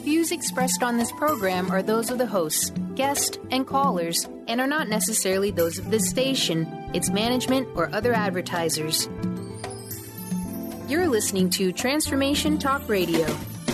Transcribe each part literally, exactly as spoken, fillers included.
Views expressed on this program are those of the hosts, guests, and callers, and are not necessarily those of this station, its management, or other advertisers. You're listening to Transformation Talk Radio.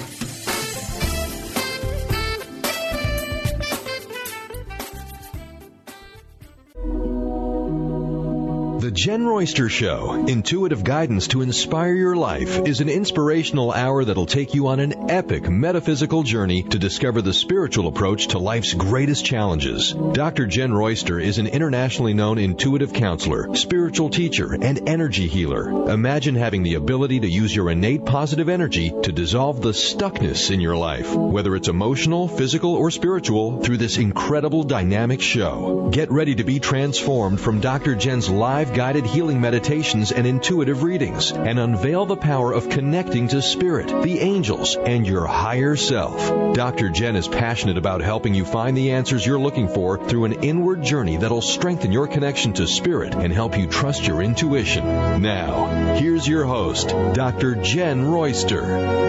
The Jen Royster Show, intuitive guidance to inspire your life, is an inspirational hour that'll take you on an epic metaphysical journey to discover the spiritual approach to life's greatest challenges. Doctor Jen Royster is an internationally known intuitive counselor, spiritual teacher, and energy healer. Imagine having the ability to use your innate positive energy to dissolve the stuckness in your life, whether it's emotional, physical, or spiritual, through this incredible dynamic show. Get ready to be transformed from Doctor Jen's live guided healing meditations and intuitive readings, and unveil the power of connecting to spirit, the angels, and your higher self. Doctor Jen is passionate about helping you find the answers you're looking for through an inward journey that'll strengthen your connection to spirit and help you trust your intuition. Now, here's your host, Doctor Jen Royster.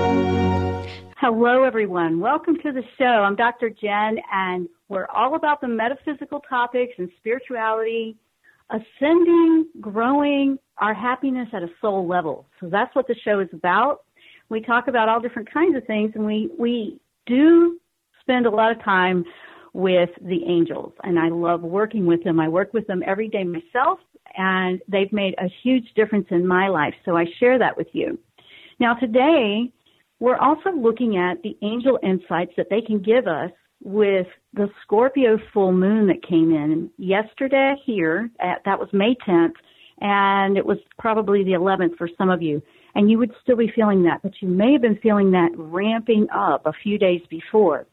Hello, everyone. Welcome to the show. I'm Doctor Jen, and we're all about the metaphysical topics and spirituality, ascending, growing our happiness at a soul level. So that's what the show is about. We talk about all different kinds of things, and we, we do spend a lot of time with the angels, and I love working with them. I work with them every day myself, and they've made a huge difference in my life, so I share that with you. Now, today, we're also looking at the angel insights that they can give us with the Scorpio full moon that came in yesterday here. At, that was May tenth, and it was probably the eleventh for some of you. And you would still be feeling that, but you may have been feeling that ramping up a few days before.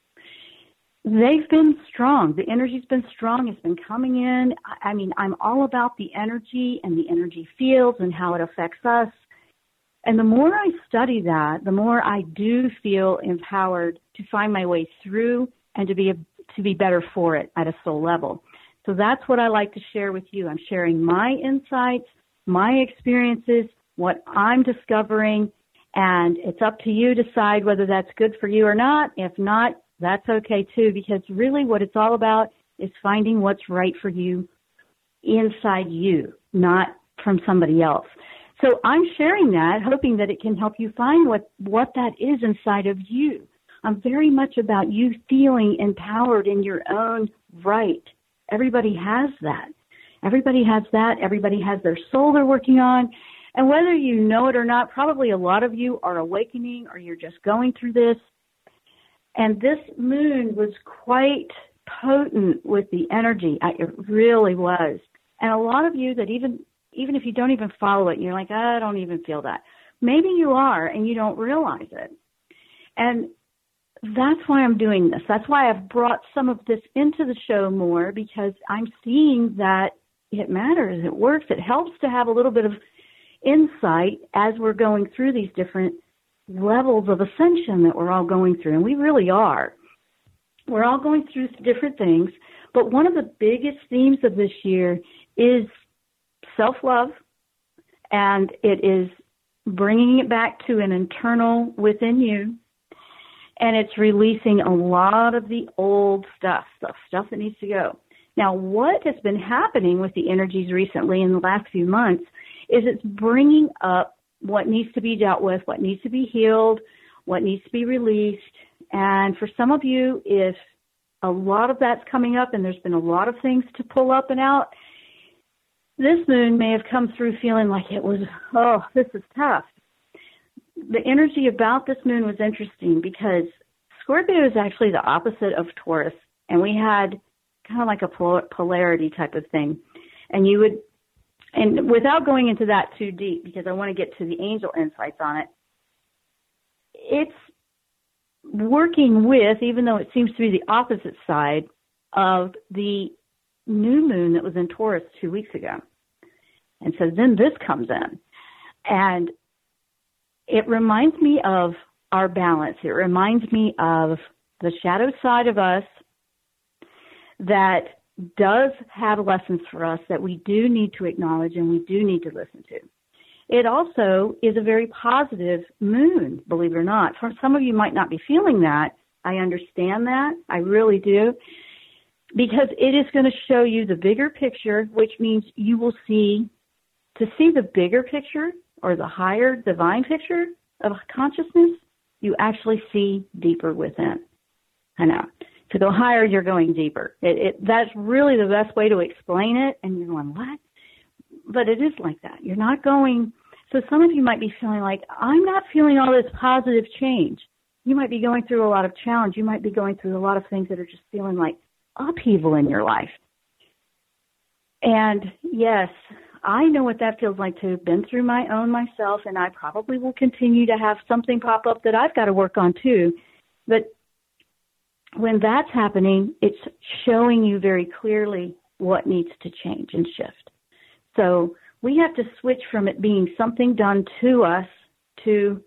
They've been strong. The energy's been strong. It's been coming in. I mean, I'm all about the energy and the energy fields and how it affects us. And the more I study that, the more I do feel empowered to find my way through and to be a, to be better for it at a soul level. So that's what I like to share with you. I'm sharing my insights, my experiences, what I'm discovering, and it's up to you to decide whether that's good for you or not. If not, that's okay too, because really what it's all about is finding what's right for you inside you, not from somebody else. So I'm sharing that, hoping that it can help you find what, what that is inside of you. I'm very much about you feeling empowered in your own right. Everybody has that. Everybody has that. Everybody has their soul they're working on. And whether you know it or not, probably a lot of you are awakening or you're just going through this. And this moon was quite potent with the energy. It really was. And a lot of you that even, even if you don't even follow it, you're like, I don't even feel that. Maybe you are and you don't realize it. And that's why I'm doing this. That's why I've brought some of this into the show more, because I'm seeing that it matters, it works, it helps to have a little bit of insight as we're going through these different levels of ascension that we're all going through, and we really are. We're all going through different things, but one of the biggest themes of this year is self-love, and it is bringing it back to an internal within you. And it's releasing a lot of the old stuff, stuff, stuff that needs to go. Now, what has been happening with the energies recently in the last few months is it's bringing up what needs to be dealt with, what needs to be healed, what needs to be released. And for some of you, if a lot of that's coming up and there's been a lot of things to pull up and out, this moon may have come through feeling like it was, oh, this is tough. The energy about this moon was interesting because Scorpio is actually the opposite of Taurus, and we had kind of like a polarity type of thing. And you would, and without going into that too deep, because I want to get to the angel insights on it, it's working with, even though it seems to be the opposite side of the new moon that was in Taurus two weeks ago. And so then this comes in. And it reminds me of our balance. It reminds me of the shadow side of us that does have lessons for us that we do need to acknowledge and we do need to listen to. It also is a very positive moon, believe it or not. For some of you might not be feeling that, I understand that. I really do. Because it is going to show you the bigger picture, which means you will see, to see the bigger picture or the higher divine picture of consciousness, you actually see deeper within. I know. To go higher, you're going deeper. It, it, that's really the best way to explain it. And you're going, what? But it is like that. You're not going, so some of you might be feeling like, I'm not feeling all this positive change. You might be going through a lot of challenge. You might be going through a lot of things that are just feeling like upheaval in your life. And yes, I know what that feels like to have been through my own myself, and I probably will continue to have something pop up that I've got to work on too. But when that's happening, it's showing you very clearly what needs to change and shift. So we have to switch from it being something done to us to,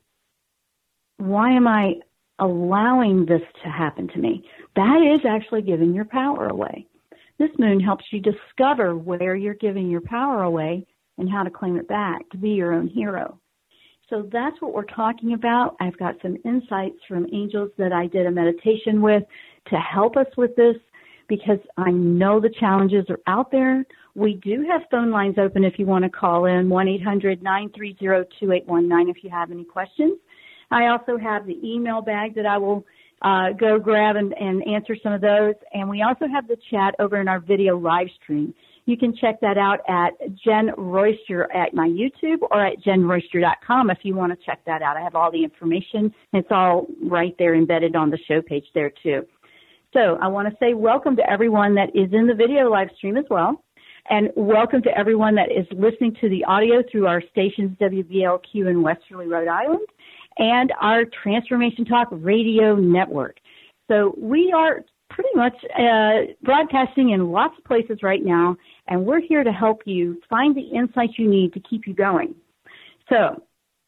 why am I allowing this to happen to me? That is actually giving your power away. This moon helps you discover where you're giving your power away and how to claim it back, to be your own hero. So that's what we're talking about. I've got some insights from angels that I did a meditation with to help us with this, because I know the challenges are out there. We do have phone lines open if you want to call in, one eight hundred nine three zero two eight one nine if you have any questions. I also have the email bag that I will uh, go grab and, and answer some of those. And we also have the chat over in our video live stream. You can check that out at Jen Royster at my YouTube or at jen royster dot com if you want to check that out. I have all the information. It's all right there embedded on the show page there too. So I want to say welcome to everyone that is in the video live stream as well. And welcome to everyone that is listening to the audio through our stations W B L Q in Westerly, Rhode Island, and our Transformation Talk radio network. So we are pretty much uh, broadcasting in lots of places right now, and we're here to help you find the insights you need to keep you going. So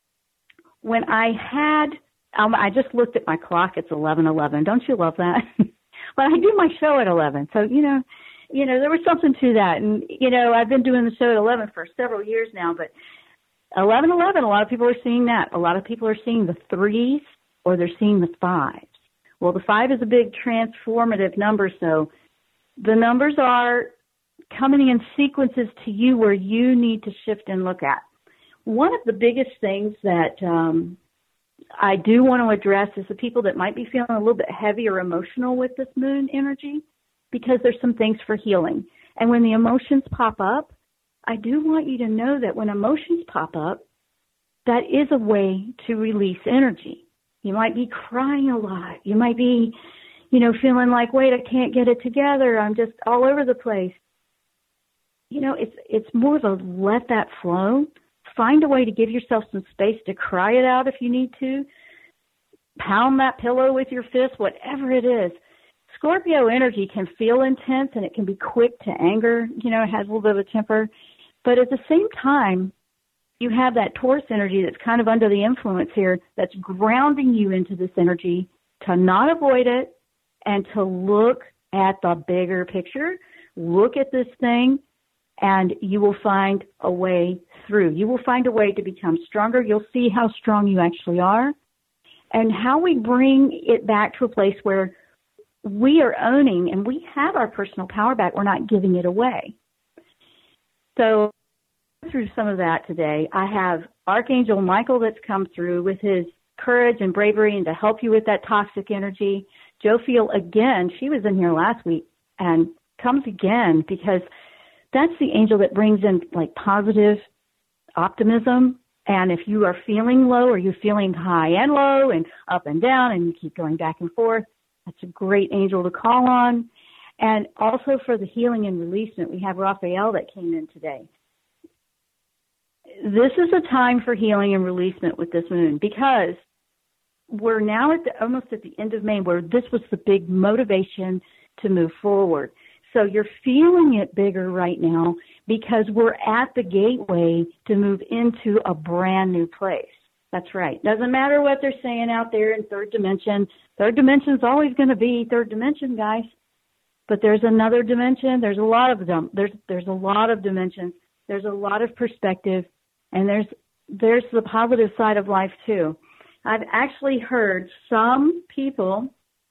when I had, um, I just looked at my clock, it's eleven eleven. Don't you love that? But I do my show at eleven, so, you know, you know, there was something to that. And, you know, I've been doing the show at eleven for several years now, but eleven eleven, a lot of people are seeing that. A lot of people are seeing the threes or they're seeing the fives. Well, the five is a big transformative number, so the numbers are coming in sequences to you where you need to shift and look at. One of the biggest things that um, I do want to address is the people that might be feeling a little bit heavy or emotional with this moon energy, because there's some things for healing. And when the emotions pop up, I do want you to know that when emotions pop up, that is a way to release energy. You might be crying a lot. You might be, you know, feeling like, wait, I can't get it together. I'm just all over the place. You know, it's it's more of a let that flow. Find a way to give yourself some space to cry it out if you need to. Pound that pillow with your fist, whatever it is. Scorpio energy can feel intense and it can be quick to anger. You know, it has a little bit of a temper. But at the same time, you have that Taurus energy that's kind of under the influence here that's grounding you into this energy to not avoid it and to look at the bigger picture. Look at this thing and you will find a way through. You will find a way to become stronger. You'll see how strong you actually are and how we bring it back to a place where we are owning and we have our personal power back. We're not giving it away. So through some of that today, I have Archangel Michael that's come through with his courage and bravery and to help you with that toxic energy. Jophiel, again, she was in here last week and comes again because that's the angel that brings in like positive optimism. And if you are feeling low or you're feeling high and low and up and down and you keep going back and forth, that's a great angel to call on. And also for the healing and releasement, we have Raphael that came in today. This is a time for healing and releasement with this moon because we're now at the, almost at the end of May where this was the big motivation to move forward. So you're feeling it bigger right now because we're at the gateway to move into a brand new place. That's right. Doesn't matter what they're saying out there in third dimension. Third dimension is always going to be third dimension, guys. But there's another dimension. There's a lot of them. There's there's a lot of dimensions. There's a lot of perspective. And there's there's the positive side of life, too. I've actually heard some people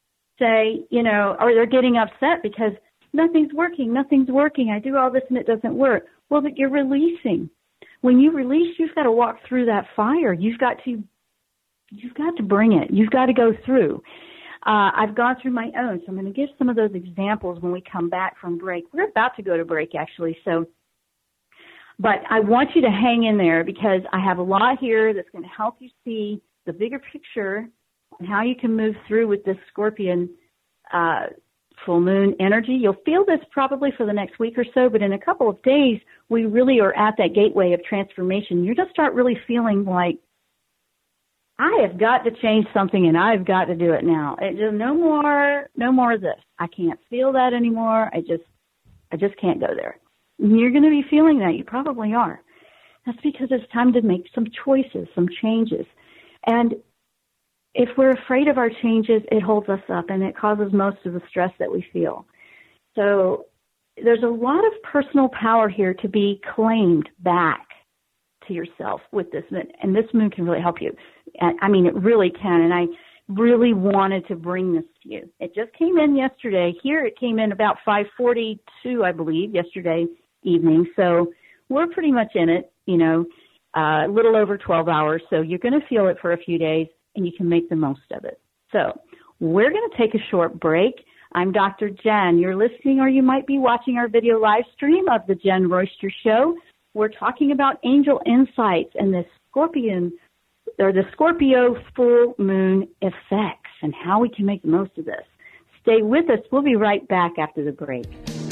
say, you know, or they're getting upset because nothing's working, nothing's working. I do all this and it doesn't work. Well, that you're releasing. When you release, you've got to walk through that fire. You've got to, you've got to bring it. You've got to go through. Uh, I've gone through my own, so I'm going to give some of those examples when we come back from break. We're about to go to break, actually, so, but I want you to hang in there because I have a lot here that's going to help you see the bigger picture and how you can move through with this Scorpion uh, full moon energy. You'll feel this probably for the next week or so, but in a couple of days, we really are at that gateway of transformation. You're going to start really feeling like, I have got to change something and I've got to do it now. It just, no more, no more of this. I can't feel that anymore. I just, I just can't go there. And you're going to be feeling that. You probably are. That's because it's time to make some choices, some changes. And if we're afraid of our changes, it holds us up and it causes most of the stress that we feel. So there's a lot of personal power here to be claimed back to yourself with this moon, and this moon can really help you. I mean, it really can, and I really wanted to bring this to you. It just came in yesterday. Here it came in about five forty-two, I believe, yesterday evening, so we're pretty much in it, you know, uh, a little over twelve hours, so you're going to feel it for a few days, and you can make the most of it. So we're going to take a short break. I'm Doctor Jen. You're listening, or you might be watching our video live stream of the Jen Royster Show. We're talking about angel insights and the Scorpion, or the Scorpio full moon effects and how we can make the most of this. Stay with us. We'll be right back after the break.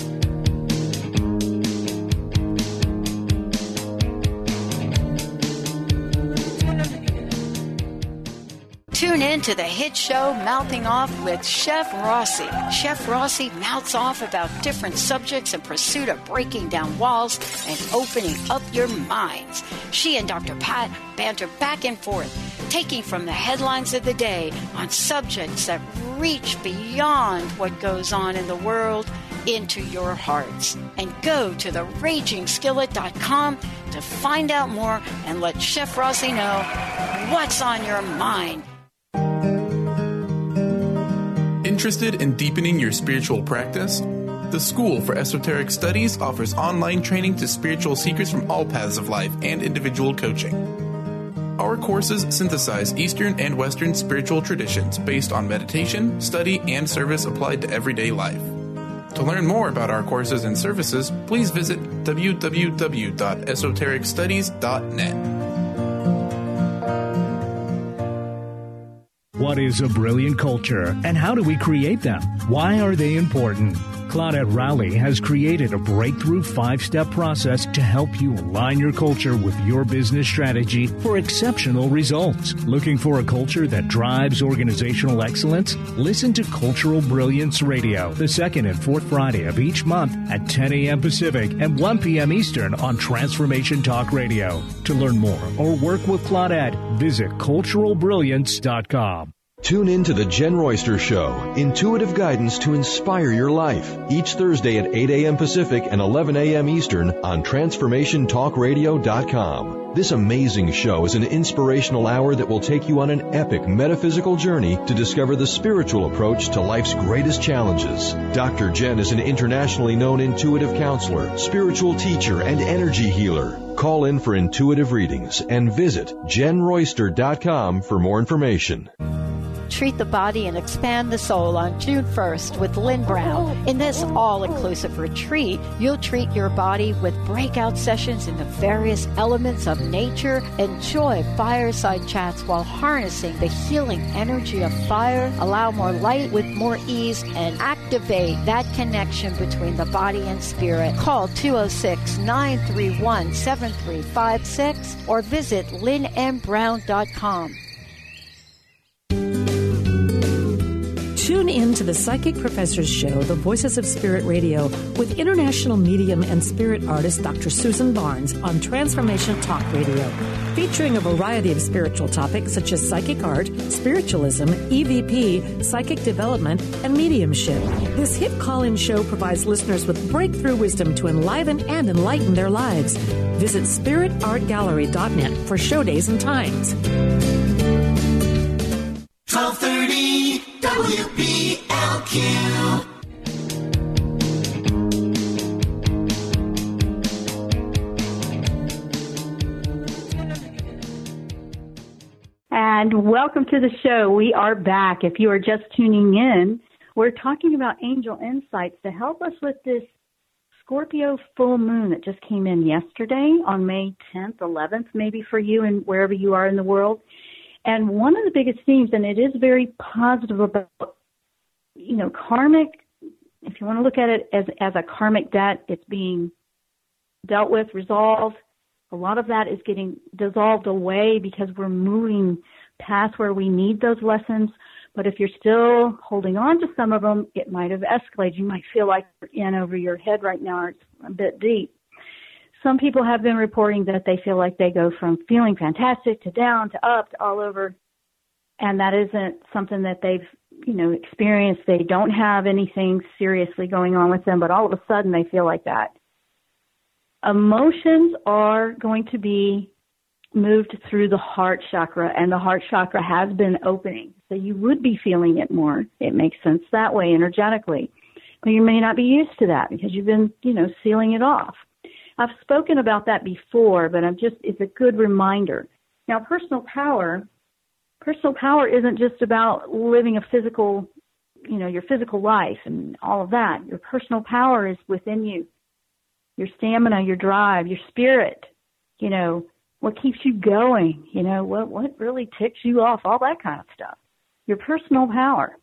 Tune in to the hit show Mouthing Off with Chef Rossi. Chef Rossi mouths off about different subjects in pursuit of breaking down walls and opening up your minds. She and Doctor Pat banter back and forth, taking from the headlines of the day on subjects that reach beyond what goes on in the world into your hearts. And go to the raging skillet dot com to find out more and let Chef Rossi know what's on your mind. Interested in deepening your spiritual practice? The School for Esoteric Studies offers online training to spiritual seekers from all paths of life and individual coaching. Our courses synthesize Eastern and Western spiritual traditions based on meditation, study, and service applied to everyday life. To learn more about our courses and services, please visit w w w dot esoteric studies dot net. What is a brilliant culture, and how do we create them? Why are they important? Claudette Rowley has created a breakthrough five-step process to help you align your culture with your business strategy for exceptional results. Looking for a culture that drives organizational excellence? Listen to Cultural Brilliance Radio, the second and fourth Friday of each month at ten a.m. Pacific and one p.m. Eastern on Transformation Talk Radio. To learn more or work with Claudette, visit cultural brilliance dot com. Tune in to the Jen Royster Show, intuitive guidance to inspire your life, each Thursday at eight a.m. Pacific and eleven a.m. Eastern on transformation talk radio dot com. This amazing show is an inspirational hour that will take you on an epic metaphysical journey to discover the spiritual approach to life's greatest challenges. Doctor Jen is an internationally known intuitive counselor, spiritual teacher, and energy healer. Call in for intuitive readings and visit jen royster dot com for more information. Treat the Body and Expand the Soul on June first with Lynn Brown. In this all-inclusive retreat, you'll treat your body with breakout sessions in the various elements of nature. Enjoy fireside chats while harnessing the healing energy of fire. Allow more light with more ease and activate that connection between the body and spirit. Call two oh six, nine three one, seven three five six or visit lynn m brown dot com. Tune in to the Psychic Professors Show, The Voices of Spirit Radio, with international medium and spirit artist Doctor Susan Barnes on Transformation Talk Radio, featuring a variety of spiritual topics such as psychic art, spiritualism, E V P, psychic development, and mediumship. This hit call-in show provides listeners with breakthrough wisdom to enliven and enlighten their lives. Visit spirit art gallery dot net for show days and times. twelve thirty W B L Social Q. And welcome to the show. We are back. If you are just tuning in, we're talking about angel insights to help us with this Scorpio full moon that just came in yesterday on May tenth, eleventh, maybe for you and wherever you are in the world. And one of the biggest themes, and it is very positive about, you know, karmic, if you want to look at it as, as a karmic debt, it's being dealt with, resolved. A lot of that is getting dissolved away because we're moving past where we need those lessons. But if you're still holding on to some of them, it might have escalated. You might feel like you're in over your head right now, or it's a bit deep. Some people have been reporting that they feel like they go from feeling fantastic to down to up to all over, and that isn't something that they've, you know, experienced. They don't have anything seriously going on with them, but all of a sudden they feel like that. Emotions are going to be moved through the heart chakra, and the heart chakra has been opening. So you would be feeling it more. It makes sense that way energetically. But you may not be used to that because you've been, you know, sealing it off. I've spoken about that before, but I'm just, it's a good reminder. Now, personal power, personal power isn't just about living a physical, you know, your physical life and all of that. Your personal power is within you. Your stamina, your drive, your spirit, you know, what keeps you going, you know, what, what really ticks you off, all that kind of stuff. Your personal power.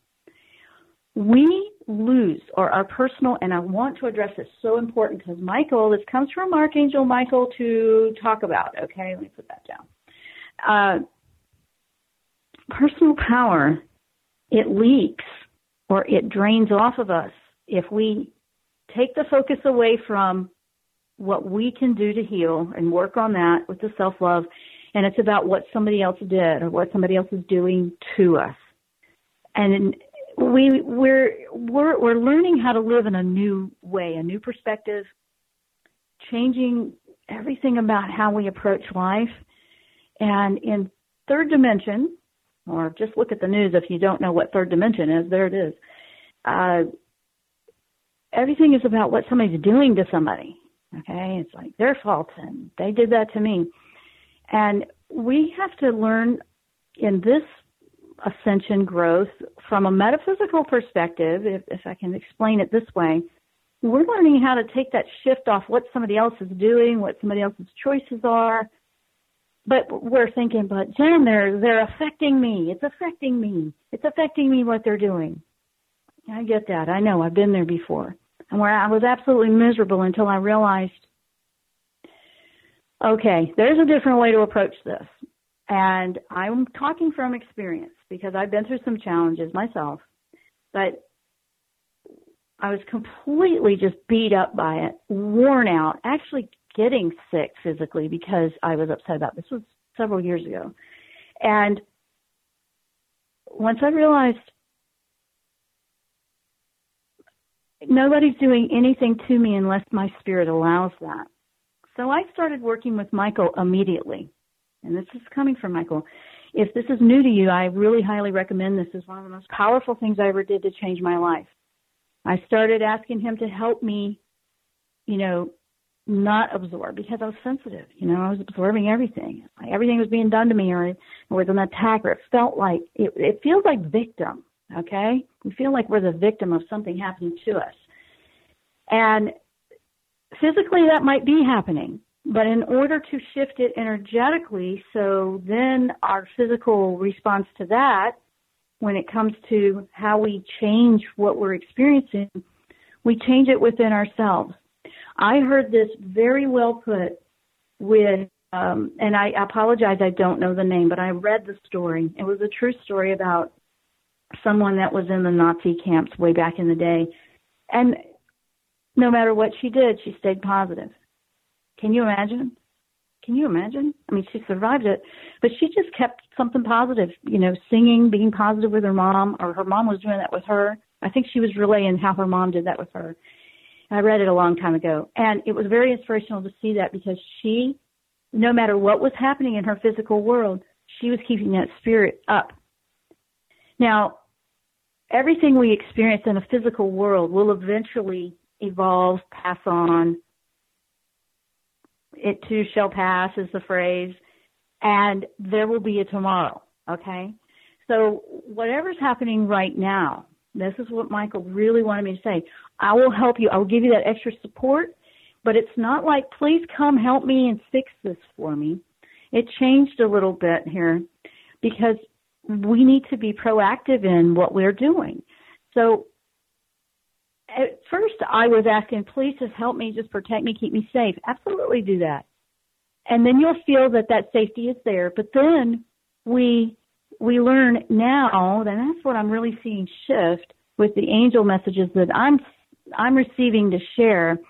We lose, or our personal, and I want to address this, so important because Michael, this comes from Archangel Michael to talk about, okay? Let me put that down. Uh, personal power, it leaks or it drains off of us if we take the focus away from what we can do to heal and work on that with the self-love, and it's about what somebody else did or what somebody else is doing to us. And we, we're, we're, we're learning how to live in a new way, a new perspective, changing everything about how we approach life. And in third dimension, or just look at the news if you don't know what third dimension is, there it is. Uh, everything is about what somebody's doing to somebody. Okay, it's like their fault and they did that to me. And we have to learn in this ascension growth from a metaphysical perspective, if, if I can explain it this way, we're learning how to take that shift off what somebody else is doing, what somebody else's choices are. But we're thinking, but Jen, they're, they're affecting me. It's affecting me. It's affecting me what they're doing. I get that. I know. I've been there before. And where I was absolutely miserable until I realized, okay, there's a different way to approach this. And I'm talking from experience because I've been through some challenges myself. But I was completely just beat up by it, worn out, actually getting sick physically because I was upset about it. This was several years ago. And once I realized nobody's doing anything to me unless my spirit allows that. So I started working with Michael immediately. And this is coming from Michael. If this is new to you, I really highly recommend this. It's one of the most powerful things I ever did to change my life. I started asking him to help me, you know, not absorb because I was sensitive. You know, I was absorbing everything. Like everything was being done to me, or it was an attack, or it felt like, it, it feels like victim, okay? We feel like we're the victim of something happening to us. And physically that might be happening, but in order to shift it energetically, so then our physical response to that, when it comes to how we change what we're experiencing, we change it within ourselves. I heard this very well put with, um, and I apologize, I don't know the name, but I read the story. It was a true story about someone that was in the Nazi camps way back in the day. And no matter what she did, she stayed positive. Can you imagine? Can you imagine? I mean, she survived it, but she just kept something positive, you know, singing, being positive with her mom, or her mom was doing that with her. I think she was relaying how her mom did that with her. I read it a long time ago, and it was very inspirational to see that because she, no matter what was happening in her physical world, she was keeping that spirit up. Now, everything we experience in a physical world will eventually evolve, pass on. It too shall pass is the phrase, and there will be a tomorrow, okay? So whatever's happening right now, this is what Michael really wanted me to say. I will help you. I will give you that extra support, but it's not like, please come help me and fix this for me. It changed a little bit here because we need to be proactive in what we're doing. So at first I was asking, please just help me, just protect me, keep me safe. Absolutely do that. And then you'll feel that that safety is there. But then we we learn now, and that's what I'm really seeing shift with the angel messages that I'm I'm receiving to share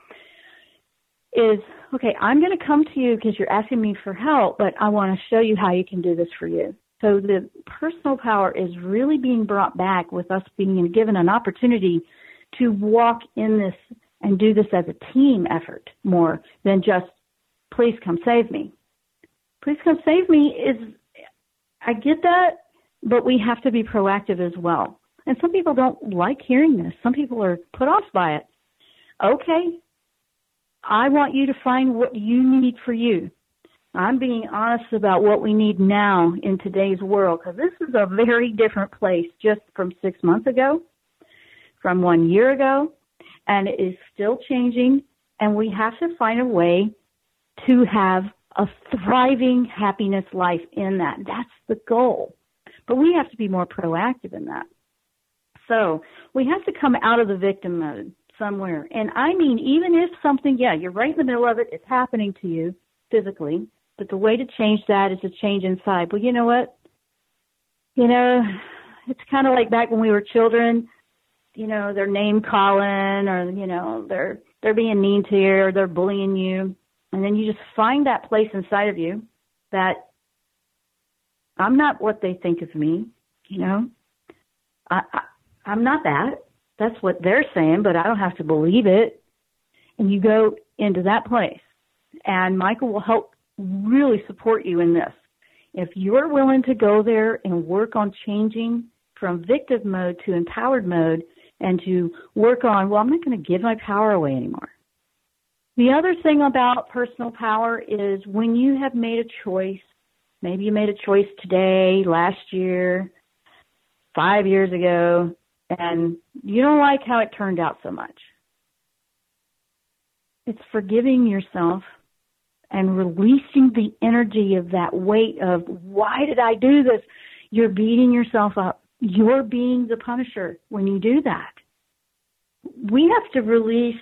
is, okay, I'm going to come to you because you're asking me for help, but I want to show you how you can do this for you. So the personal power is really being brought back with us being given an opportunity to walk in this and do this as a team effort more than just, please come save me. Please come save me is, I get that, but we have to be proactive as well. And some people don't like hearing this. Some people are put off by it. Okay, I want you to find what you need for you. I'm being honest about what we need now in today's world, because this is a very different place just from six months ago, from one year ago, and it is still changing, and we have to find a way to have a thriving happiness life in that. That's the goal. But we have to be more proactive in that. So we have to come out of the victim mode somewhere. And I mean, even if something, yeah, you're right in the middle of it, it's happening to you physically, but the way to change that is to change inside. Well, you know what? You know, it's kind of like back when we were children, you know, they're name calling or, you know, they're they're being mean to you or they're bullying you. And then you just find that place inside of you that I'm not what they think of me, you know. I, I, I'm not that. That's what they're saying, but I don't have to believe it. And you go into that place. And Michael will help really support you in this. If you're willing to go there and work on changing from victim mode to empowered mode and to work on, well, I'm not going to give my power away anymore. The other thing about personal power is when you have made a choice, maybe you made a choice today, last year, five years ago, and you don't like how it turned out so much. It's forgiving yourself and releasing the energy of that weight of, why did I do this? You're beating yourself up. You're being the punisher when you do that. We have to release,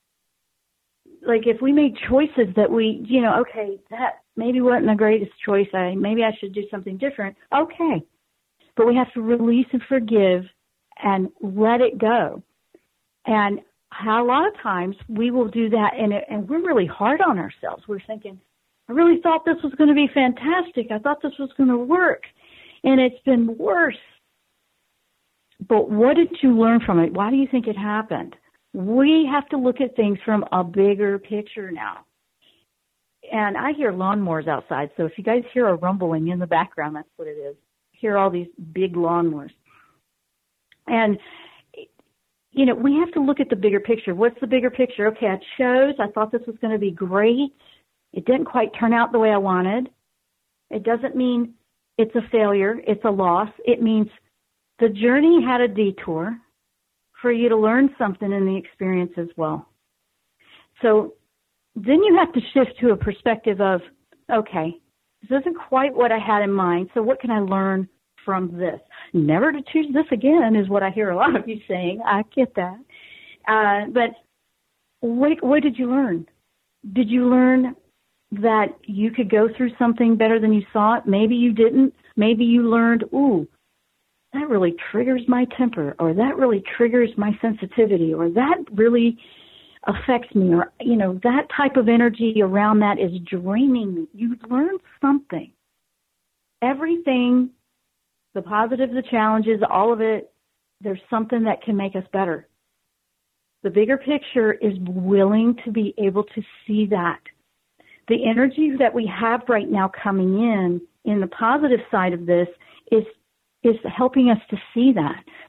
like if we made choices that we, you know, okay, that maybe wasn't the greatest choice. I maybe I should do something different. Okay. But we have to release and forgive and let it go. And how a lot of times we will do that, and, it, and we're really hard on ourselves. We're thinking, I really thought this was going to be fantastic. I thought this was going to work, and it's been worse. But what did you learn from it? Why do you think it happened? We have to look at things from a bigger picture now. And I hear lawnmowers outside, so if you guys hear a rumbling in the background, that's what it is. Hear all these big lawnmowers. And, you know, we have to look at the bigger picture. What's the bigger picture? Okay, I chose. I thought this was going to be great. It didn't quite turn out the way I wanted. It doesn't mean it's a failure. It's a loss. It means the journey had a detour for you to learn something in the experience as well. So then you have to shift to a perspective of, okay, this isn't quite what I had in mind, so what can I learn from this? Never to choose this again is what I hear a lot of you saying. I get that. Uh, but what, what did you learn? Did you learn that you could go through something better than you thought? Maybe you didn't. Maybe you learned, ooh, that really triggers my temper, or that really triggers my sensitivity, or that really affects me, or, you know, that type of energy around that is draining me. You learned something. Everything, the positive, the challenges, all of it, there's something that can make us better. The bigger picture is willing to be able to see that. The energy that we have right now coming in, in the positive side of this, is is helping us to see that.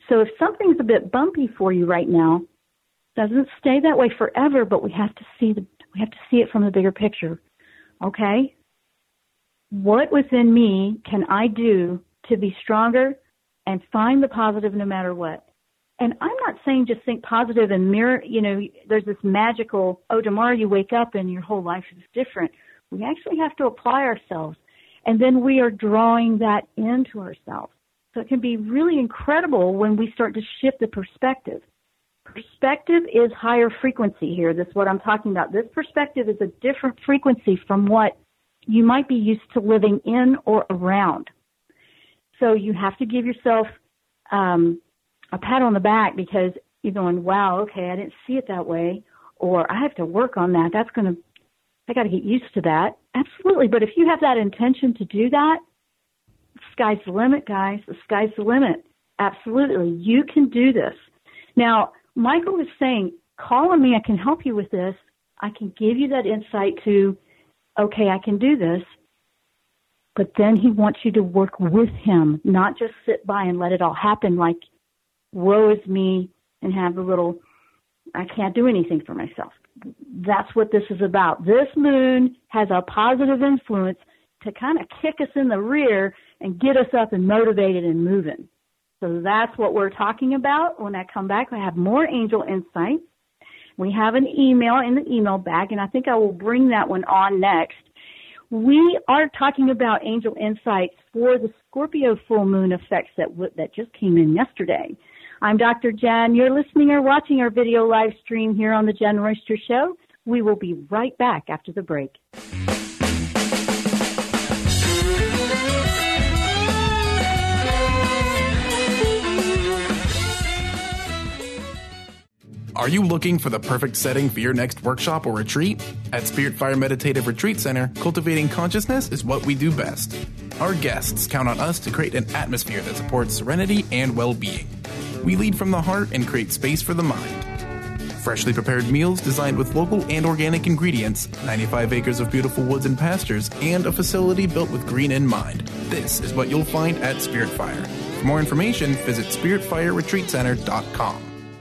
So if something's a bit bumpy for you right now, it doesn't stay that way forever, but we have to see the we have to see it from the bigger picture. Okay? What within me can I do to be stronger and find the positive no matter what? And I'm not saying just think positive and mirror, you know, there's this magical, oh, tomorrow you wake up and your whole life is different. We actually have to apply ourselves. And then we are drawing that into ourselves. So it can be really incredible when we start to shift the perspective. Perspective is higher frequency here. That's what I'm talking about. This perspective is a different frequency from what you might be used to living in or around. So you have to give yourself um, a pat on the back because you're going, wow, okay, I didn't see it that way, or I have to work on that. That's going to, I got to get used to that. Absolutely. But if you have that intention to do that, the sky's the limit, guys. The sky's the limit. Absolutely. You can do this. Now, Michael was saying, call on me. I can help you with this. I can give you that insight to, okay, I can do this. But then he wants you to work with him, not just sit by and let it all happen like, woe is me, and have a little, I can't do anything for myself. That's what this is about. This moon has a positive influence to kind of kick us in the rear and get us up and motivated and moving. So that's what we're talking about. When I come back, I have more angel insights. We have an email in the email bag, and I think I will bring that one on next. We are talking about angel insights for the Scorpio full moon effects that w- that just came in yesterday. I'm Doctor Jen. You're listening or watching our video live stream here on the Jen Royster Show. We will be right back after the break. Are you looking for the perfect setting for your next workshop or retreat? At Spirit Fire Meditative Retreat Center, cultivating consciousness is what we do best. Our guests count on us to create an atmosphere that supports serenity and well-being. We lead from the heart and create space for the mind. Freshly prepared meals designed with local and organic ingredients, ninety-five acres of beautiful woods and pastures, and a facility built with green in mind. This is what you'll find at Spirit Fire. For more information, visit spirit fire retreat center dot com.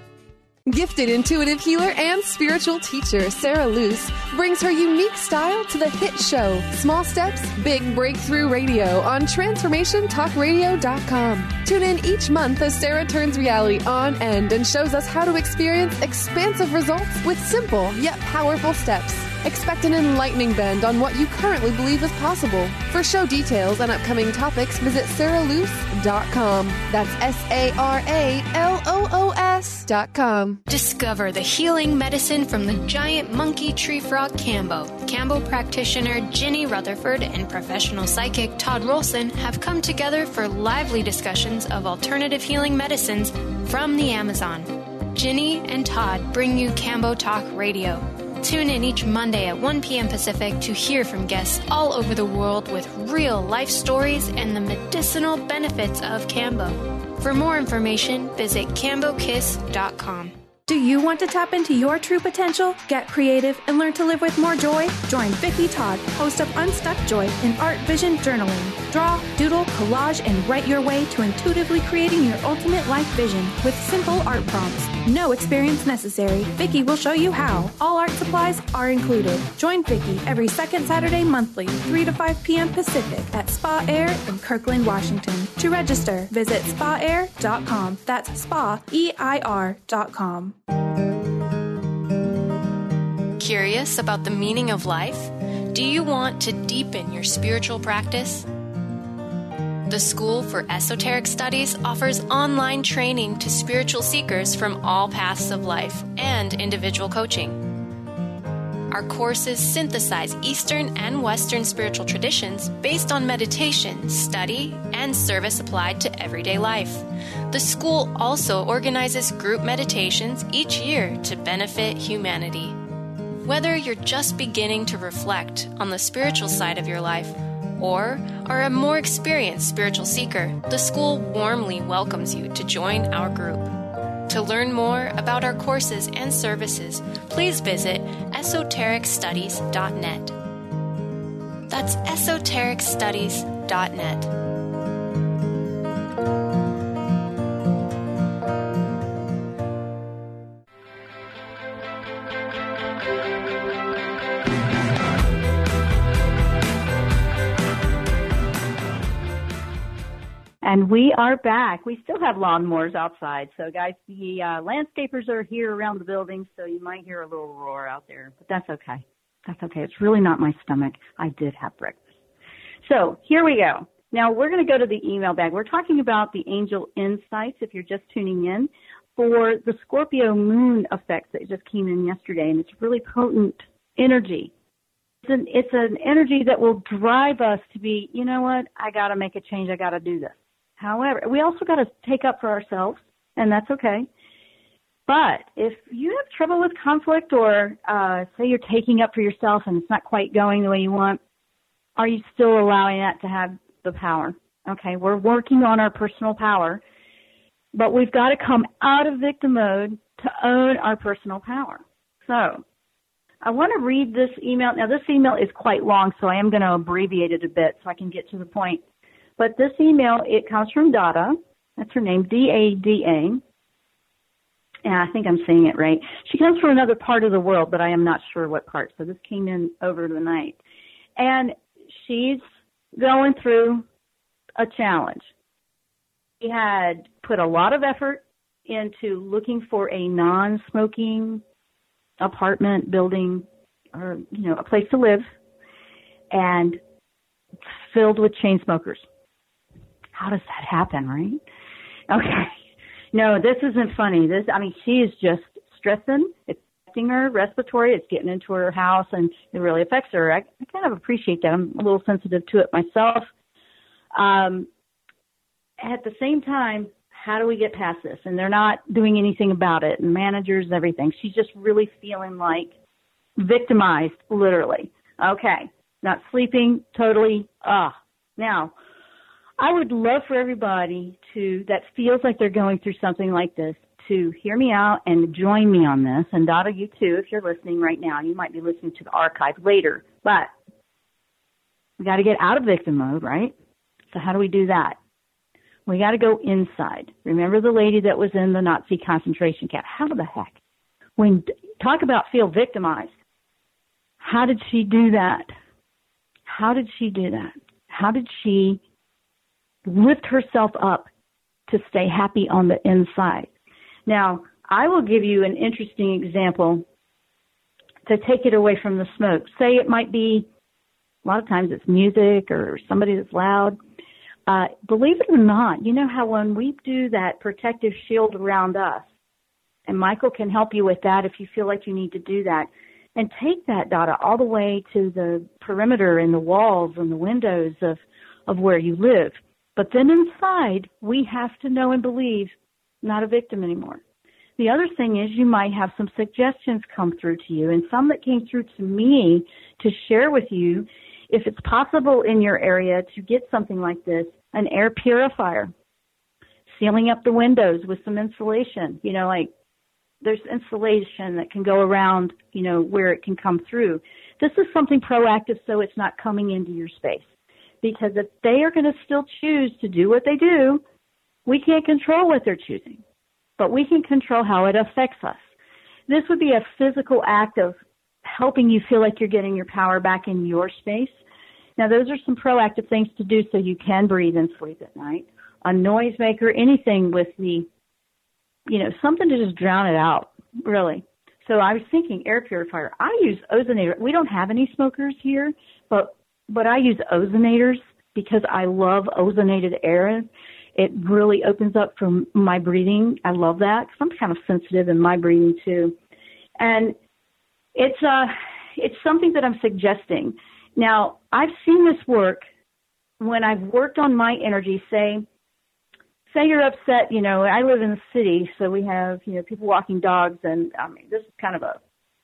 Gifted intuitive healer and spiritual teacher Sarah Luce brings her unique style to the hit show Small Steps, Big Breakthrough Radio on transformation talk radio dot com. Tune in each month as Sarah turns reality on end and shows us how to experience expansive results with simple yet powerful steps. Expect an enlightening bend on what you currently believe is possible. For show details and upcoming topics, visit sarah luce dot com. That's S A R A L O O S dot com. Discover the healing medicine from the giant monkey tree frog Cambo. Cambo practitioner Ginny Rutherford and professional psychic Todd Rolson have come together for lively discussions of alternative healing medicines from the Amazon. Ginny and Todd bring you Cambo Talk Radio. Tune in each Monday at one p.m. Pacific to hear from guests all over the world with real life stories and the medicinal benefits of Cambo. For more information, visit cambo kiss dot com. Do you want to tap into your true potential, get creative, and learn to live with more joy? Join Vicki Todd, host of Unstuck Joy, in Art Vision Journaling. Draw, doodle, collage, and write your way to intuitively creating your ultimate life vision with simple art prompts. No experience necessary. Vicki will show you how. All art supplies are included. Join Vicki every second Saturday monthly, three to five p.m. Pacific at Spa Air in Kirkland, Washington. To register, visit spa air dot com. That's spa, E I R dot com. Curious about the meaning of life? Do you want to deepen your spiritual practice? The School for Esoteric Studies offers online training to spiritual seekers from all paths of life and individual coaching. Our courses synthesize Eastern and Western spiritual traditions based on meditation, study, and service applied to everyday life. The school also organizes group meditations each year to benefit humanity. Whether you're just beginning to reflect on the spiritual side of your life or are a more experienced spiritual seeker, the school warmly welcomes you to join our group. To learn more about our courses and services, please visit esoteric studies dot net. That's esoteric studies dot net. And we are back. We still have lawnmowers outside. So, guys, the uh, landscapers are here around the building, so you might hear a little roar out there. But that's okay. That's okay. It's really not my stomach. I did have breakfast. So here we go. Now, we're going to go to the email bag. We're talking about the angel insights, if you're just tuning in, for the Scorpio moon effects that just came in yesterday. And it's really potent energy. It's an, it's an energy that will drive us to be, you know what, I got to make a change. I got to do this. However, we also got to take up for ourselves, and that's okay. But if you have trouble with conflict or uh, say you're taking up for yourself and it's not quite going the way you want, are you still allowing that to have the power? Okay, we're working on our personal power, but we've got to come out of victim mode to own our personal power. So I want to read this email. Now, this email is quite long, so I am going to abbreviate it a bit so I can get to the point. But this email, it comes from Dada. That's her name, D A D A. And I think I'm saying it right. She comes from another part of the world, but I am not sure what part. So this came in over the night. And she's going through a challenge. She had put a lot of effort into looking for a non-smoking apartment, building, or, you know, a place to live, and filled with chain smokers. How does that happen, right? Okay. No, this isn't funny. This, I mean, she is just stressing. It's affecting her respiratory. It's getting into her house, and it really affects her. I, I kind of appreciate that. I'm a little sensitive to it myself. Um, at the same time, how do we get past this? And they're not doing anything about it, and managers, everything. She's just really feeling like victimized, literally. Okay. Not sleeping, totally. Ah. Now, I would love for everybody to that feels like they're going through something like this to hear me out and join me on this. And Dada, you too, if you're listening right now. You might be listening to the archive later. But we got to get out of victim mode, right? So how do we do that? We got to go inside. Remember the lady that was in the Nazi concentration camp? How the heck? When talk about feel victimized, how did she do that? How did she do that? How did she lift herself up to stay happy on the inside? Now, I will give you an interesting example to take it away from the smoke. Say it might be, a lot of times it's music or somebody that's loud. Uh, believe it or not, you know how when we do that protective shield around us, and Michael can help you with that if you feel like you need to do that, and take that data all the way to the perimeter and the walls and the windows of, of where you live. But then inside, we have to know and believe not a victim anymore. The other thing is you might have some suggestions come through to you, and some that came through to me to share with you. If it's possible in your area to get something like this, an air purifier, sealing up the windows with some insulation, you know, like there's insulation that can go around, you know, where it can come through. This is something proactive so it's not coming into your space. Because if they are going to still choose to do what they do, we can't control what they're choosing, but we can control how it affects us. This would be a physical act of helping you feel like you're getting your power back in your space. Now, those are some proactive things to do so you can breathe and sleep at night. A noisemaker, anything with the, you know, something to just drown it out, really. So I was thinking air purifier. I use ozonator. We don't have any smokers here, but but I use ozonators because I love ozonated air. It really opens up from my breathing. I love that because I'm kind of sensitive in my breathing too. And it's uh, it's something that I'm suggesting. Now, I've seen this work when I've worked on my energy. Say, say you're upset. You know, I live in the city, so we have, you know, people walking dogs, and I mean, this is kind of a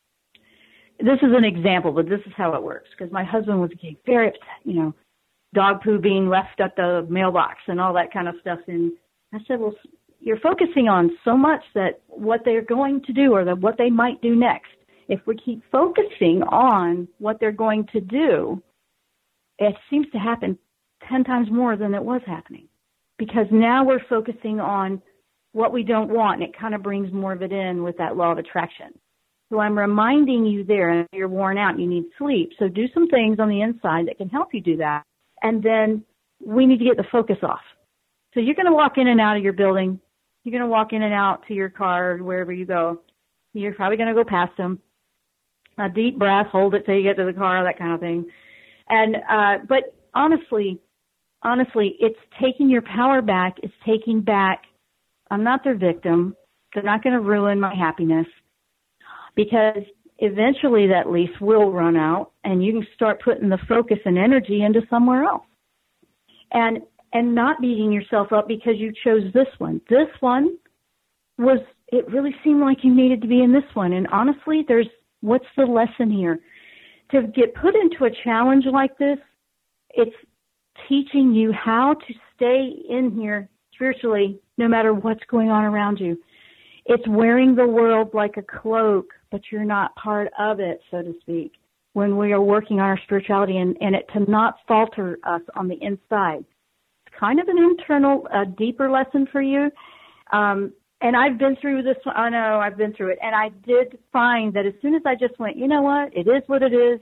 This is an example, but this is how it works, because my husband was getting very upset, you know, dog poo being left at the mailbox and all that kind of stuff. And I said, well, you're focusing on so much that what they're going to do or that what they might do next. If we keep focusing on what they're going to do, it seems to happen ten times more than it was happening, because now we're focusing on what we don't want, and it kind of brings more of it in with that law of attraction. So I'm reminding you there, and you're worn out, you need sleep. So do some things on the inside that can help you do that. And then we need to get the focus off. So you're going to walk in and out of your building. You're going to walk in and out to your car or wherever you go. You're probably going to go past them. A deep breath, hold it till you get to the car, that kind of thing. And, uh, but honestly, honestly, it's taking your power back. It's taking back, I'm not their victim. They're not going to ruin my happiness, because eventually that lease will run out and you can start putting the focus and energy into somewhere else. And, and not beating yourself up because you chose this one. This one was, it really seemed like you needed to be in this one. And honestly, there's, what's the lesson here? To get put into a challenge like this, it's teaching you how to stay in here spiritually no matter what's going on around you. It's wearing the world like a cloak, but you're not part of it, so to speak, when we are working on our spirituality, and, and it to not falter us on the inside. It's kind of an internal, uh, deeper lesson for you. Um, and I've been through this. I know I've been through it. And I did find that as soon as I just went, you know what, it is what it is.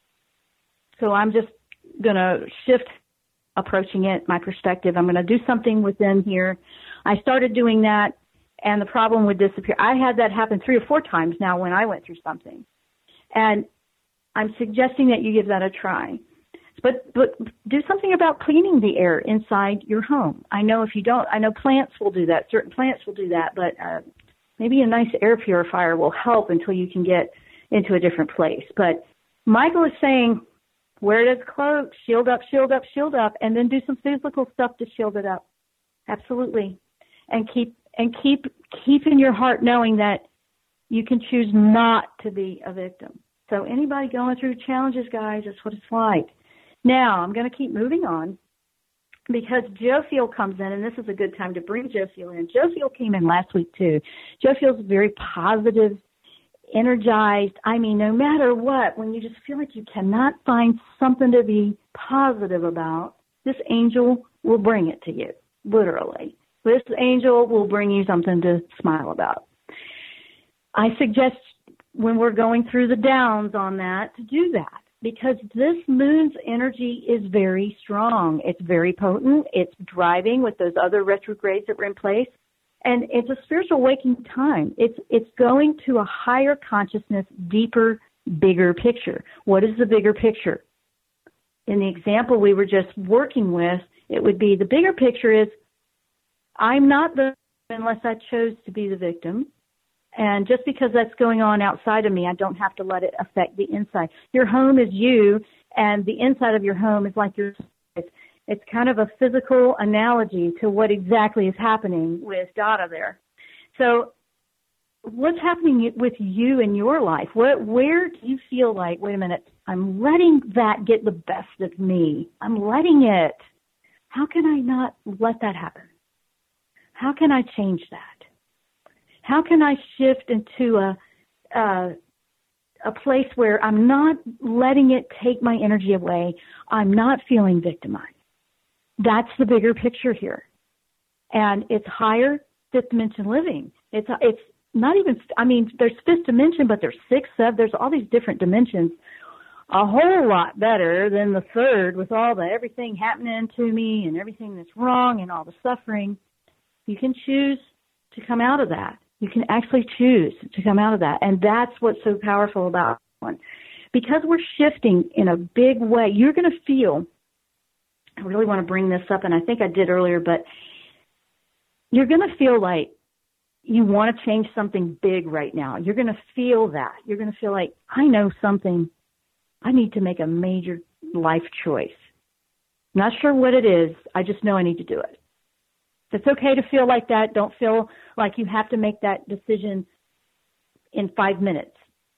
So I'm just going to shift approaching it, my perspective. I'm going to do something within here. I started doing that, and the problem would disappear. I had that happen three or four times now when I went through something. And I'm suggesting that you give that a try. But but do something about cleaning the air inside your home. I know if you don't, I know plants will do that. Certain plants will do that, but uh, maybe a nice air purifier will help until you can get into a different place. But Michael is saying, wear it as cloak, shield up, shield up, shield up, and then do some physical stuff to shield it up. Absolutely. And keep and keep keep in your heart knowing that you can choose not to be a victim. So anybody going through challenges, guys, that's what it's like. Now, I'm going to keep moving on because Joe Field comes in, and this is a good time to bring Joe Field in. Joe Field came in last week, too. Joe Field's very positive, energized. I mean, no matter what, when you just feel like you cannot find something to be positive about, this angel will bring it to you, literally. This angel will bring you something to smile about. I suggest when we're going through the downs on that to do that, because this moon's energy is very strong. It's very potent. It's driving with those other retrogrades that were in place. And it's a spiritual waking time. It's it's going to a higher consciousness, deeper, bigger picture. What is the bigger picture? In the example we were just working with, it would be the bigger picture is I'm not the unless I chose to be the victim. And just because that's going on outside of me, I don't have to let it affect the inside. Your home is you, and the inside of your home is like your it's, it's kind of a physical analogy to what exactly is happening with Dada there. So what's happening with you in your life? What, where do you feel like, wait a minute, I'm letting that get the best of me. I'm letting it. How can I not let that happen? How can I change that? How can I shift into a, uh, a place where I'm not letting it take my energy away? I'm not feeling victimized. That's the bigger picture here. And it's higher fifth dimension living. It's, it's not even, I mean, there's fifth dimension, but there's sixth, seventh, there's all these different dimensions. A whole lot better than the third with all the everything happening to me and everything that's wrong and all the suffering. You can choose to come out of that. You can actually choose to come out of that. And that's what's so powerful about one. Because we're shifting in a big way, you're going to feel, I really want to bring this up, and I think I did earlier, but you're going to feel like you want to change something big right now. You're going to feel that. You're going to feel like, I know something. I need to make a major life choice. Not sure what it is. I just know I need to do it. It's okay to feel like that. Don't feel like you have to make that decision in five minutes.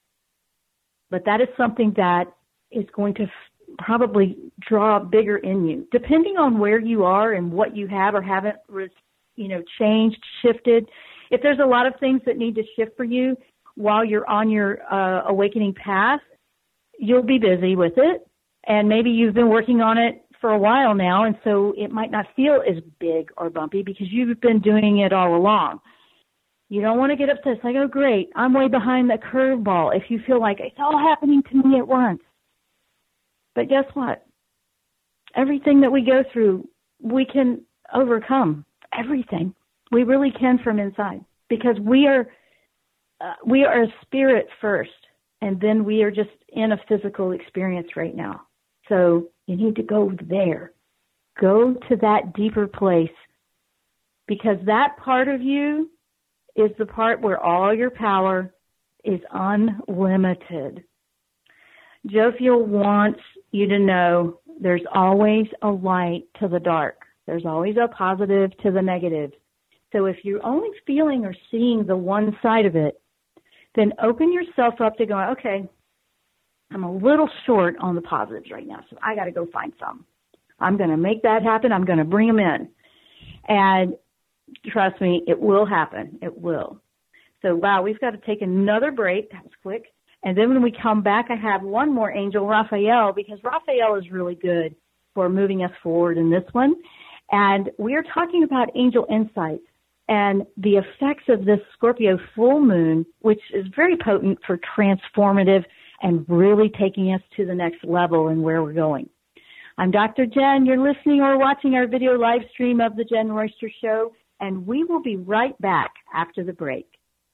But that is something that is going to f- probably draw bigger in you, depending on where you are and what you have or haven't, you know, changed, shifted. If there's a lot of things that need to shift for you while you're on your uh, awakening path, you'll be busy with it. And maybe you've been working on it for a while now, and so it might not feel as big or bumpy because you've been doing it all along. You don't want to get upset. It's like, oh, great, I'm way behind the curveball if you feel like it's all happening to me at once. But guess what? Everything that we go through, we can overcome everything. We really can from inside, because we are uh, we are a spirit first, and then we are just in a physical experience right now. So you need to go there. Go to that deeper place, because that part of you is the part where all your power is unlimited. Jophiel wants you to know there's always a light to the dark. There's always a positive to the negative. So if you're only feeling or seeing the one side of it, then open yourself up to going, okay, I'm a little short on the positives right now, so I got to go find some. I'm going to make that happen. I'm going to bring them in. And trust me, it will happen. It will. So, wow, we've got to take another break. That was quick. And then when we come back, I have one more angel, Raphael, because Raphael is really good for moving us forward in this one. And we are talking about angel insights and the effects of this Scorpio full moon, which is very potent for transformative and really taking us to the next level and where we're going. I'm Doctor Jen. You're listening or watching our video live stream of the Jen Royster Show, and we will be right back after the break.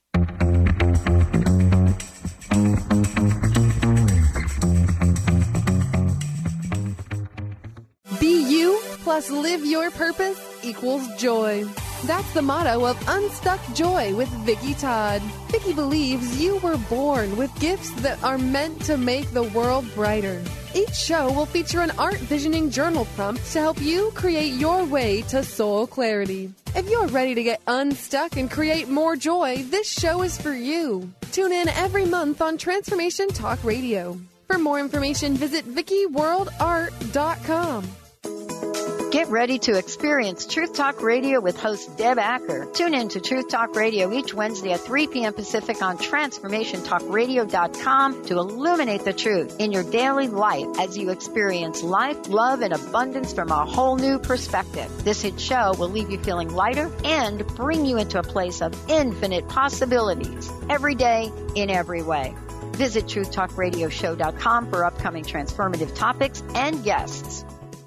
Be you plus live your purpose equals joy. That's the motto of Unstuck Joy with Vicki Todd. Vicki believes you were born with gifts that are meant to make the world brighter. Each show will feature an art visioning journal prompt to help you create your way to soul clarity. If you're ready to get unstuck and create more joy, this show is for you. Tune in every month on Transformation Talk Radio. For more information, visit Vicki World Art dot com. Get ready to experience Truth Talk Radio with host Deb Acker. Tune in to Truth Talk Radio each Wednesday at three p.m. Pacific on Transformation Talk Radio dot com to illuminate the truth in your daily life as you experience life, love, and abundance from a whole new perspective. This hit show will leave you feeling lighter and bring you into a place of infinite possibilities every day in every way. Visit Truth Talk Radio Show dot com for upcoming transformative topics and guests.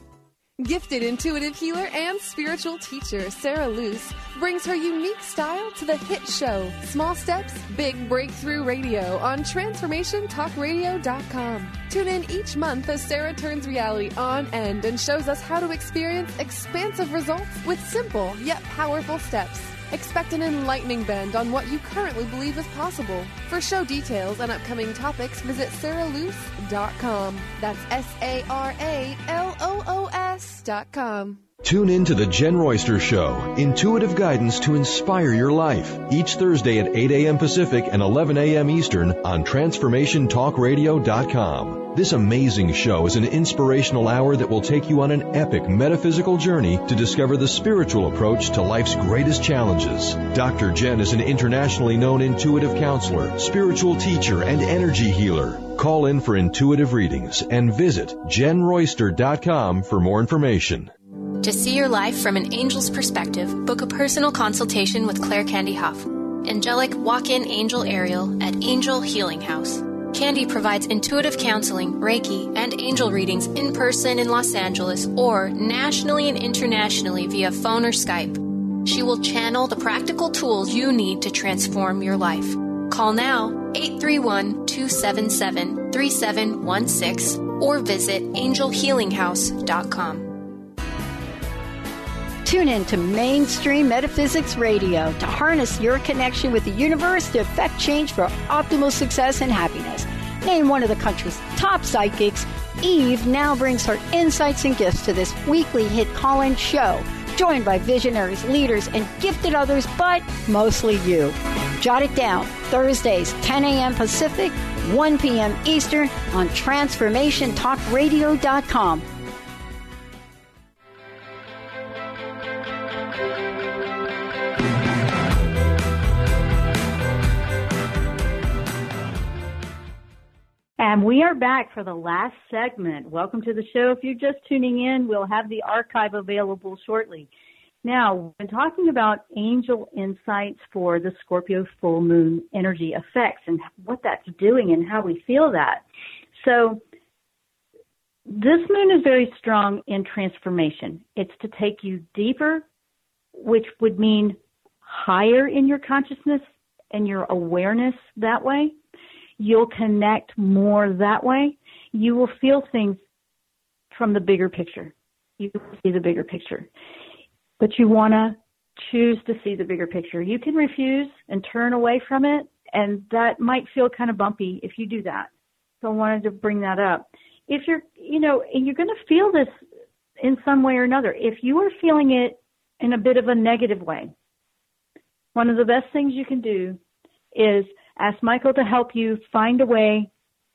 Gifted intuitive healer and spiritual teacher Sarah Luce brings her unique style to the hit show Small Steps, Big Breakthrough Radio on Transformation Talk Radio dot com. Tune in each month as Sarah turns reality on end and shows us how to experience expansive results with simple yet powerful steps. Expect an enlightening bend on what you currently believe is possible. For show details and upcoming topics, visit Sarah Luce dot com. That's S A R A L O O S dot com. Tune in to the Jen Royster Show, intuitive guidance to inspire your life, each Thursday at eight a.m. Pacific and eleven a.m. Eastern on Transformation Talk Radio dot com. This amazing show is an inspirational hour that will take you on an epic metaphysical journey to discover the spiritual approach to life's greatest challenges. Doctor Jen is an internationally known intuitive counselor, spiritual teacher, and energy healer. Call in for intuitive readings and visit Jen Royster dot com for more information. To see your life from an angel's perspective, book a personal consultation with Claire Candy Huff, angelic walk-in angel Ariel at Angel Healing House. Candy provides intuitive counseling, Reiki, and angel readings in person in Los Angeles or nationally and internationally via phone or Skype. She will channel the practical tools you need to transform your life. Call now, eight three one, two seven seven, three seven one six, or visit angel healing house dot com. Tune in to Mainstream Metaphysics Radio to harness your connection with the universe to effect change for optimal success and happiness. Named one of the country's top psychics, Eve now brings her insights and gifts to this weekly hit call-in show, joined by visionaries, leaders, and gifted others, but mostly you. Jot it down, Thursdays, ten a.m. Pacific, one p.m. Eastern on Transformation Talk Radio dot com. And we are back for the last segment. Welcome to the show. If you're just tuning in, we'll have the archive available shortly. Now, we've been talking about angel insights for the Scorpio full moon energy effects and what that's doing and how we feel that. So this moon is very strong in transformation. It's to take you deeper, which would mean higher in your consciousness and your awareness that way. You'll connect more that way. You will feel things from the bigger picture. You will see the bigger picture. But you want to choose to see the bigger picture. You can refuse and turn away from it, and that might feel kind of bumpy if you do that. So I wanted to bring that up. If you're, you know, and you're going to feel this in some way or another. If you are feeling it in a bit of a negative way, one of the best things you can do is ask Michael to help you find a way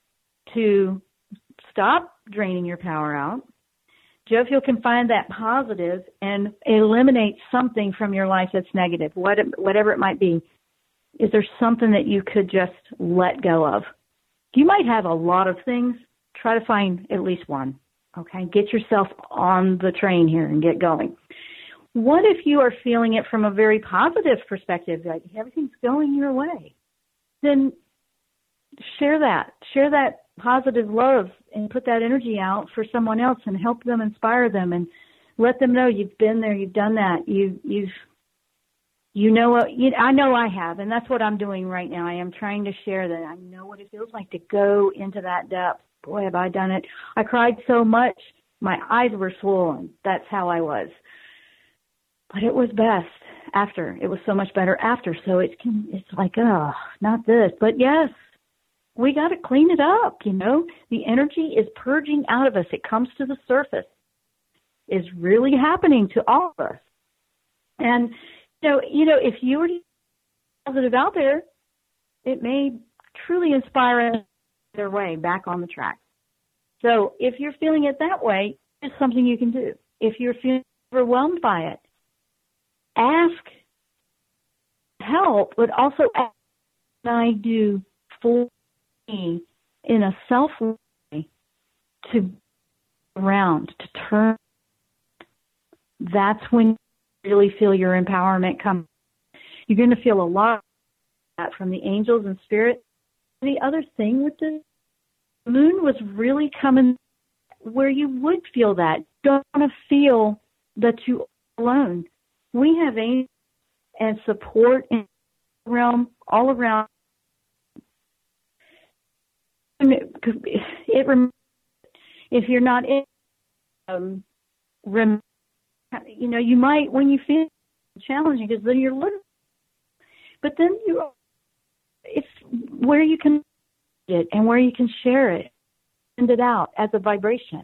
to stop draining your power out. Joe, if you can find that positive and eliminate something from your life that's negative, what, whatever it might be, is there something that you could just let go of? You might have a lot of things. Try to find at least one, okay? Get yourself on the train here and get going. What if you are feeling it from a very positive perspective, like everything's going your way? Then share that. Share that positive love and put that energy out for someone else and help them, inspire them, and let them know you've been there, you've done that, you, you've, you know what, you, I know I have, and that's what I'm doing right now. I am trying to share that. I know what it feels like to go into that depth. Boy, have I done it. I cried so much, my eyes were swollen. That's how I was. But it was best after. It was so much better after. So it can, it's like, oh, not this. But yes, we got to clean it up, you know. The energy is purging out of us. It comes to the surface. It's really happening to all of us. And, so, you know, if you were positive out there, it may truly inspire their way back on the track. So if you're feeling it that way, it's something you can do. If you're feeling overwhelmed by it, ask help, but also ask what I do for me in a self way to around, to turn. That's when you really feel your empowerment come. You're going to feel a lot of that from the angels and spirit. The other thing with the moon was really coming where you would feel that. Don't want to feel that you're alone. We have angels and support in the realm all around. It, if you're not in, um, rem, you know, you might, when you feel challenging, because then you're little, but then you, it's where you can it and where you can share it, send it out as a vibration.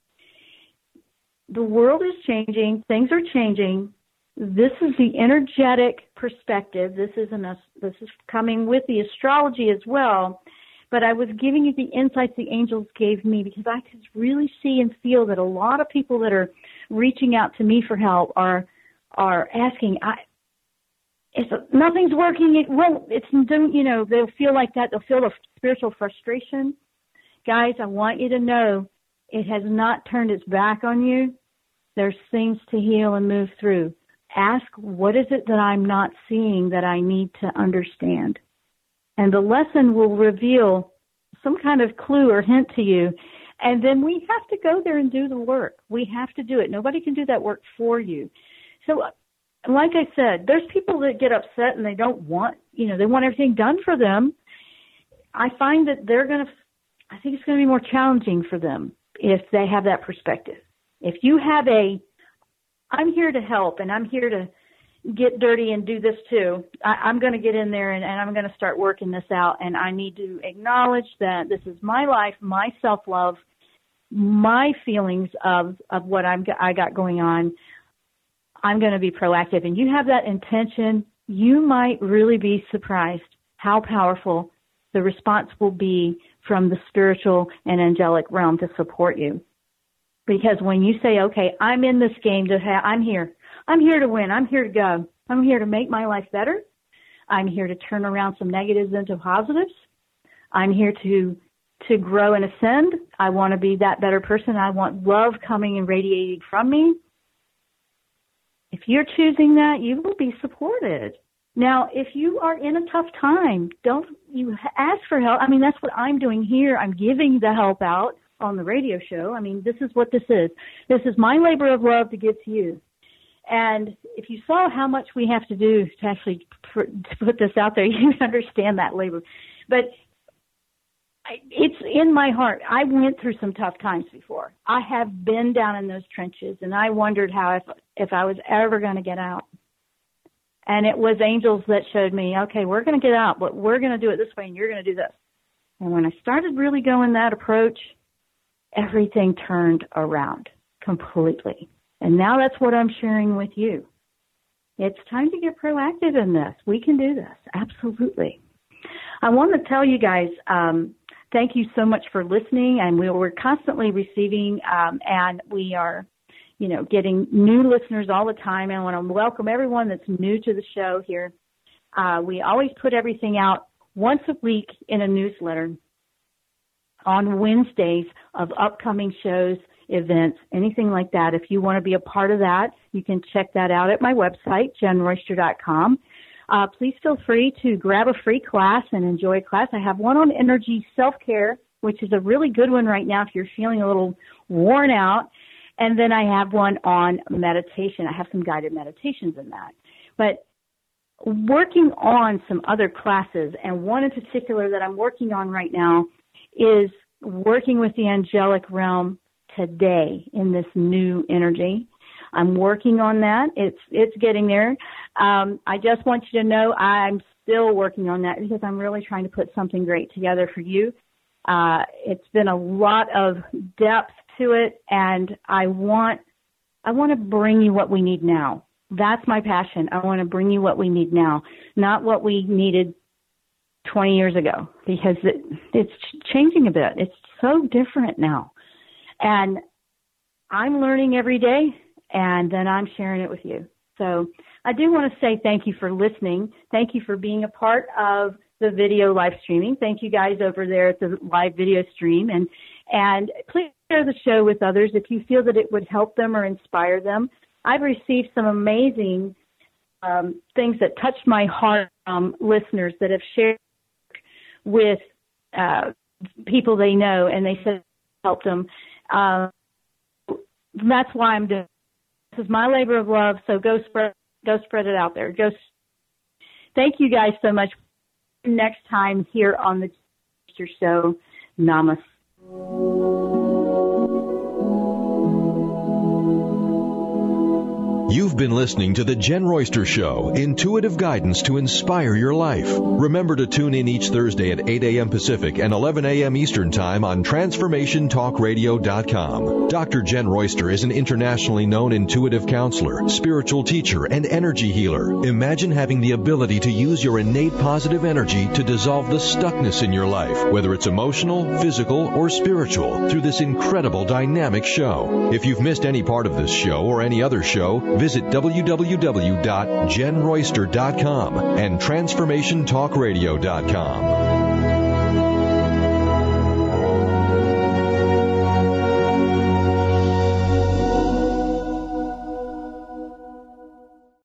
The world is changing. Things are changing. This is the energetic perspective. This isn't a, this is coming with the astrology as well. But I was giving you the insights the angels gave me because I could really see and feel that a lot of people that are reaching out to me for help are are asking, I, it's, nothing's working. It won't. It's, you know, they'll feel like that. They'll feel a spiritual frustration. Guys, I want you to know it has not turned its back on you. There's things to heal and move through. Ask, what is it that I'm not seeing that I need to understand? And the lesson will reveal some kind of clue or hint to you. And then we have to go there and do the work. We have to do it. Nobody can do that work for you. So like I said, there's people that get upset and they don't want, you know, they want everything done for them. I find that they're going to, I think it's going to be more challenging for them if they have that perspective. If you have a, I'm here to help and I'm here to get dirty and do this too, I, I'm going to get in there and, and I'm going to start working this out. And I need to acknowledge that this is my life, my self-love, my feelings of, of what I'm, I got going on. I'm going to be proactive. And you have that intention, you might really be surprised how powerful the response will be from the spiritual and angelic realm to support you. Because when you say, okay, I'm in this game to have, I'm here. I'm here to win. I'm here to go. I'm here to make my life better. I'm here to turn around some negatives into positives. I'm here to to grow and ascend. I want to be that better person. I want love coming and radiating from me. If you're choosing that, you will be supported. Now, if you are in a tough time, don't you ask for help. I mean, that's what I'm doing here. I'm giving the help out. on the radio show. I mean, this is what this is. This is my labor of love to give to you. And if you saw how much we have to do to actually pr- to put this out there, you understand that labor. But I, it's in my heart. I went through some tough times before. I have been down in those trenches, and I wondered how if, if I was ever going to get out. And it was angels that showed me, okay, we're going to get out, but we're going to do it this way, and you're going to do this. And when I started really going that approach, everything turned around completely. And now that's what I'm sharing with you. It's time to get proactive in this. We can do this. Absolutely. I want to tell you guys, um, thank you so much for listening. And we, we're constantly receiving, um, and we are, you know, getting new listeners all the time. And I want to welcome everyone that's new to the show here. Uh, we always put everything out once a week in a newsletter on Wednesdays of upcoming shows, events, anything like that. If you want to be a part of that, you can check that out at my website, jen royster dot com. Uh, please feel free to grab a free class and enjoy a class. I have one on energy self-care, which is a really good one right now if you're feeling a little worn out. And then I have one on meditation. I have some guided meditations in that. But working on some other classes, and one in particular that I'm working on right now is working with the angelic realm today in this new energy. I'm working on that. It's it's getting there. Um, I just want you to know I'm still working on that because I'm really trying to put something great together for you. Uh, it's been a lot of depth to it, and I want I want to bring you what we need now. That's my passion. I want to bring you what we need now, not what we needed twenty years ago, because it, it's changing a bit. It's so different now. And I'm learning every day, and then I'm sharing it with you. So I do want to say thank you for listening. Thank you for being a part of the video live streaming. Thank you guys over there at the live video stream. And, and please share the show with others if you feel that it would help them or inspire them. I've received some amazing um, things that touched my heart from listeners that have shared with uh, people they know, and they said it helped them. Uh, that's why I'm doing this. Is my labor of love, so go spread go spread it out there. Go. Thank you guys so much. Next time here on the show, Namaste. You've been listening to The Jen Royster Show, intuitive guidance to inspire your life. Remember to tune in each Thursday at eight a.m. Pacific and eleven a.m. Eastern Time on transformation talk radio dot com. Doctor Jen Royster is an internationally known intuitive counselor, spiritual teacher, and energy healer. Imagine having the ability to use your innate positive energy to dissolve the stuckness in your life, whether it's emotional, physical, or spiritual, through this incredible dynamic show. If you've missed any part of this show or any other show, visit w w w dot jen royster dot com and transformation talk radio dot com.